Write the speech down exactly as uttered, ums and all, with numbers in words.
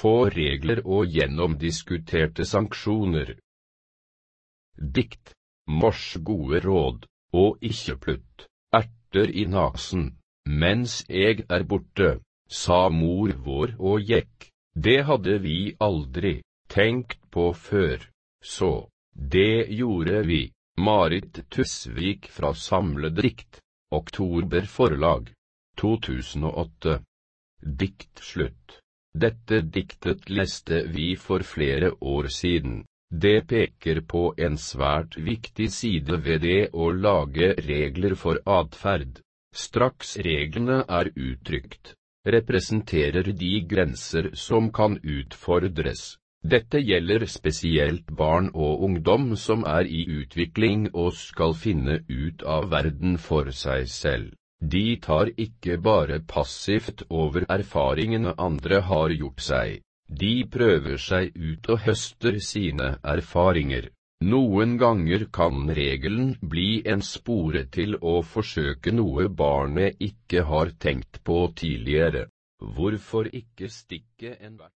få regler og gjennomdiskuterte sanksjoner. Dikt. Mors gode råd, og ikke plutt erter i nasen, mens jeg er borte, sa mor vår og gikk. Det hadde vi aldri tenkt på før, så det gjorde vi. Marit Tusvik fra Samlede dikt, Oktober forlag, to tusen og åtte. Dikt slutt. Dette diktet leste vi for flere år siden. Det peker på en svært viktig side ved det å lage regler for adferd. Straks reglene er uttrykt, representerer de grenser som kan utfordres. Dette gjelder spesielt barn og ungdom som er i utvikling og skal finne ut av verden for seg selv. De tar ikke bare passivt over erfaringene andre har gjort seg. De prøver seg ut og høster sine erfaringer. Noen ganger kan regelen bli en spore til å forsøke noe barnet ikke har tenkt på tidligere. Hvorfor ikke stikke en